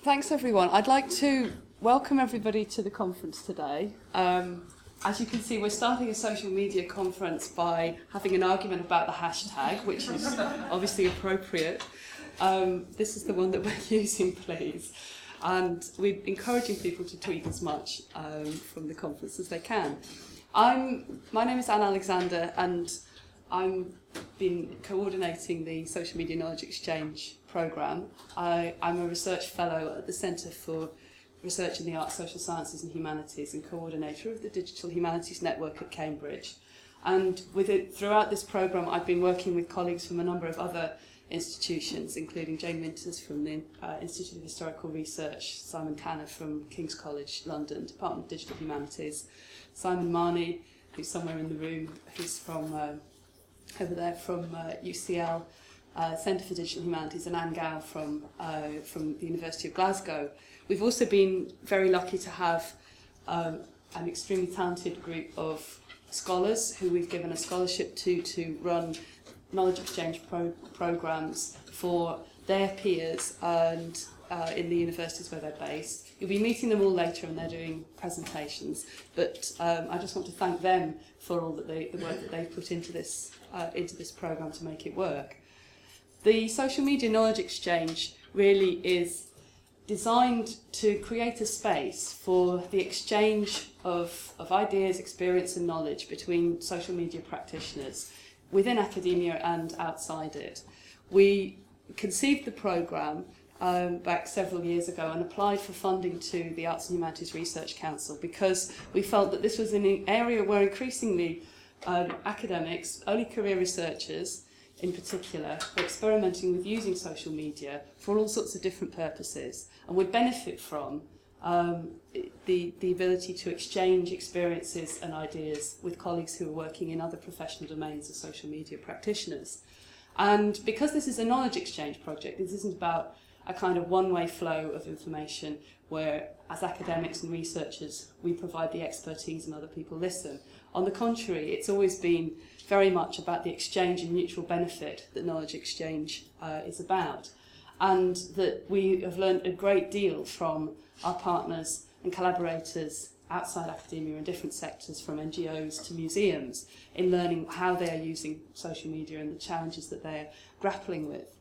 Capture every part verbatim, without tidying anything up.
Thanks everyone. I'd like to welcome everybody to the conference today. Um, as you can see, we're starting a social media conference by having an argument about the hashtag, which is obviously appropriate. Um, this is the one that we're using, please. And we're encouraging people to tweet as much um, from the conference as they can. I'm, my name is Anne Alexander, and I've been coordinating the Social Media Knowledge Exchange programme. I, I'm a research fellow at the Centre for Research in the Arts, Social Sciences and Humanities and coordinator of the Digital Humanities Network at Cambridge. And with it, throughout this programme, I've been working with colleagues from a number of other institutions, including Jane Winters from the uh, Institute of Historical Research, Simon Tanner from King's College London, Department of Digital Humanities, Simon Marnie, who's somewhere in the room, who's from uh, over there from uh, U C L, uh, Centre for Digital Humanities, and Anne Gow from, uh, from the University of Glasgow. We've also been very lucky to have um, an extremely talented group of scholars who we've given a scholarship to to run knowledge exchange pro programmes for their peers and uh, in the universities where they're based. You'll be meeting them all later and they're doing presentations, but um, I just want to thank them for all that they, the work that they've put into this, uh, into this programme to make it work. The Social Media Knowledge Exchange really is designed to create a space for the exchange of, of ideas, experience and knowledge between social media practitioners within academia and outside it. We conceived the programme um, back several years ago and applied for funding to the Arts and Humanities Research Council because we felt that this was an area where increasingly um, academics, early career researchers in particular, were experimenting with using social media for all sorts of different purposes and would benefit from um, the, the ability to exchange experiences and ideas with colleagues who are working in other professional domains of social media practitioners. And because this is a knowledge exchange project, this isn't about a kind of one-way flow of information where, as academics and researchers, we provide the expertise and other people listen. On the contrary, it's always been very much about the exchange and mutual benefit that knowledge exchange uh, is about. And that we have learned a great deal from our partners and collaborators outside academia in different sectors, from N G Os to museums, in learning how they are using social media and the challenges that they're grappling with.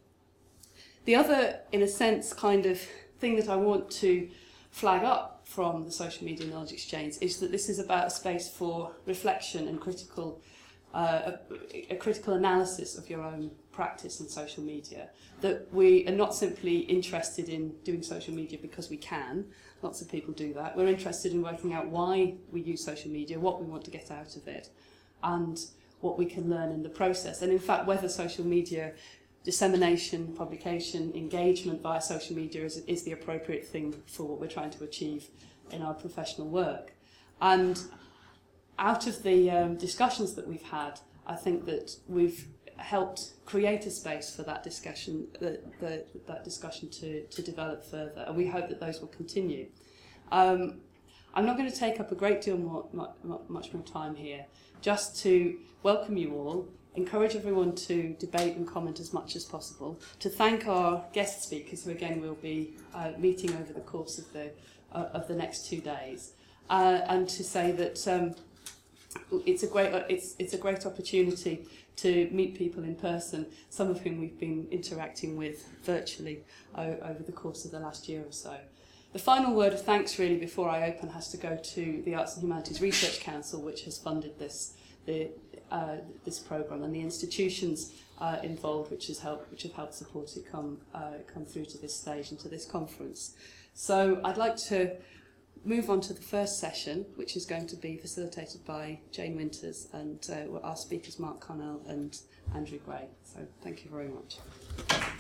The other, in a sense, kind of thing that I want to flag up from the Social Media Knowledge Exchange is that this is about a space for reflection and critical, uh, a, a critical analysis of your own practice in social media. That we are not simply interested in doing social media because we can. Lots of people do that. We're interested in working out why we use social media, what we want to get out of it, and what we can learn in the process. And in fact, whether social media dissemination, publication, engagement via social media is, is the appropriate thing for what we're trying to achieve in our professional work. And out of the um, discussions that we've had, I think that we've helped create a space for that discussion, the, the, that discussion to, to develop further, and we hope that those will continue. Um, I'm not going to take up a great deal more, much more time here, just to welcome you all, encourage everyone to debate and comment as much as possible, to thank our guest speakers, who again will be uh, meeting over the course of the, uh, of the next two days, uh, and to say that um, it's, a great, uh, it's, it's a great opportunity to meet people in person, some of whom we've been interacting with virtually uh, over the course of the last year or so. The final word of thanks really before I open has to go to the Arts and Humanities Research Council, which has funded this the, uh, this programme, and the institutions uh, involved which has helped which have helped support it come uh, come through to this stage and to this conference. So I'd like to move on to the first session, which is going to be facilitated by Jane Winters and uh, our speakers Mark Connell and Andrew Gray. So thank you very much.